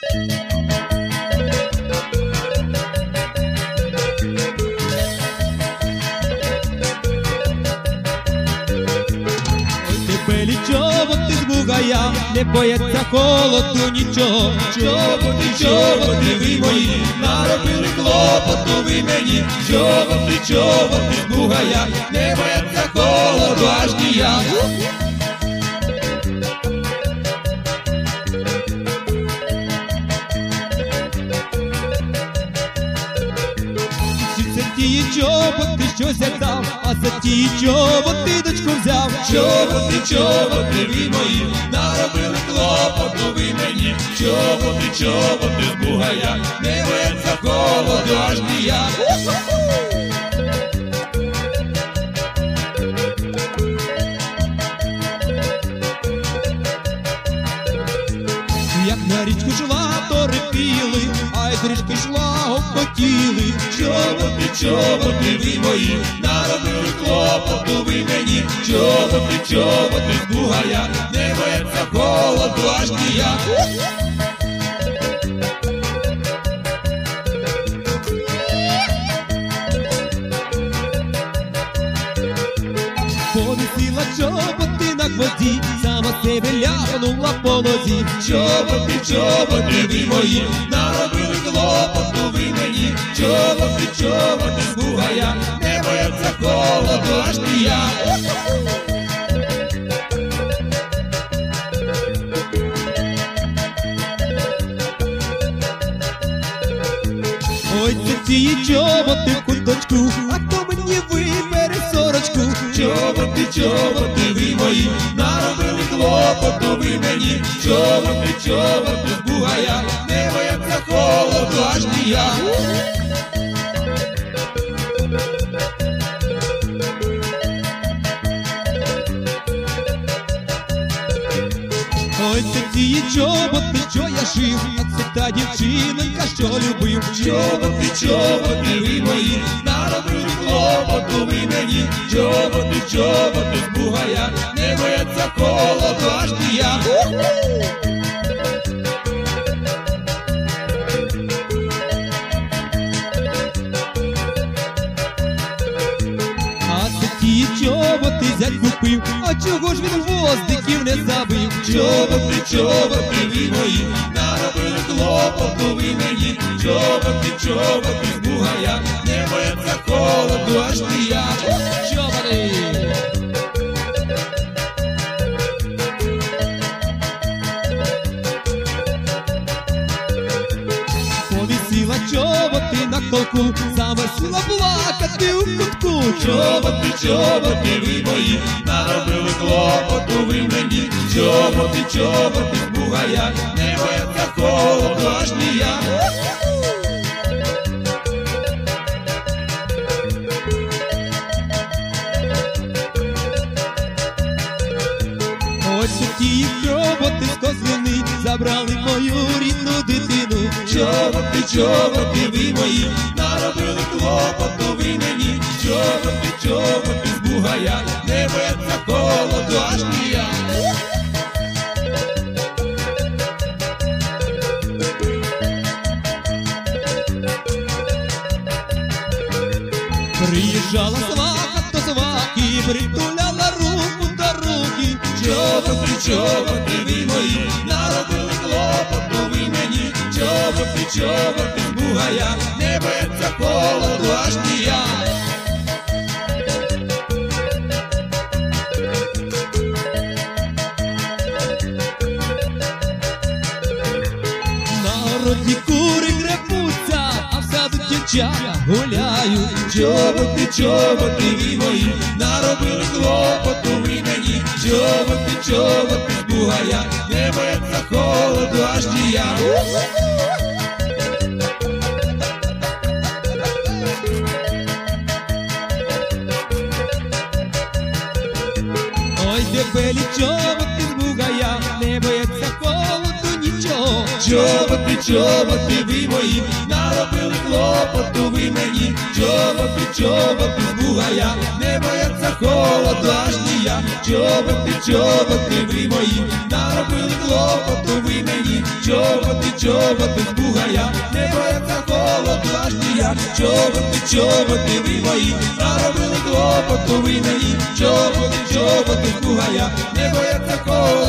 Белі чоботи з бугая, не бояться холоду нічого. Чоботи, чоботи ви мої, наробили клопоту ви мені. Чоботи, чоботи з бугая, не бояться холоду аж ніяк. Ті чоботи щось я дав, а за ті чоботи дочку взяв. Чоботи, чоботи ви мої, наробили клопоту ви мені. Чоботи, чоботи з бугая, не бояться холоду аж ніяк. Як на річку йшла, то репіли, а як річки йшла, опотіли. Чоботи, чоботи ви мої, наробили клопоту ви мені. Чоботи, чоботи з бугая, не бояться холоду аж ніяк. Повісила чоботи на гвозді, сама себе ляпнула по нозі. Чоботи, чоботи ви мої, наробили клопоту ви мені. Чоботи, чоботи з бугая, не бояться холоду аж ніяк. Ой, це ті чоботи в куточку, а хто мені вибере сорочку? Чоботи, чоботи ви мої, наробили клопоту ви мені. Чоботи, чоботи з бугая, не бояться холоду аж ніяк. Ой, це ті чоботи, що я шив, а це та дівчинонька, що любив. Чоботи, чоботи ви мої, наробили клопоту ви мені. Чоботи, чоботи з бугая, не бояться холоду аж ніяк. А це ті чоботи зять купив, а чого ж він гвоздиків не забив? Чоботи, чоботи ви мої, наробили клопоту ви мені. Чоботи, чоботи з бугая, не бояться холоду аж ніяк. Чоботи! Повісила чоботи на колку, замерзла плакати у кутку. Чоботи, чоботи ви мої, наробили клопоту ви мені. Чоботи, чоботи з бугая, не бояться холоду аж ніяк. Ось ті чоботи з козлини забрали мою рідну дитину. Чоботи, чоботи ви мої, наробили клопоту ви мені. Чоботи, чоботи з бугая, не бояться холоду аж ніяк. Приїжджала сваха до свахи, притуляла руку до руки. Чоботи, чоботи ви мої, наробили клопоту ви мені. Чоботи, чоботи з бугая, не бояться холоду аж ніяк. Народні кури гребуться, а в саду дівчата гуляють. Чоботи, чоботи ви мої, наробили клопоту ви мені. Чоботи, чоботи з бугая, не бояться холоду аж ніяк. Ой, де белі чоботи з бугая, не бояться холоду нічого. Чоботи, чоботи ви мої, наробили клопоту ви мені. Чоботи, чоботи з бугая, не бояться холоду аж ніяк. Чоботи, чоботи ви мої, наробили клопоту ви мені. Чоботи, чоботи з бугая, не бояться холоду аж ніяк. Чоботи ви мої, наробили клопоту ви мені. Чоботи з бугая, не бояться холоду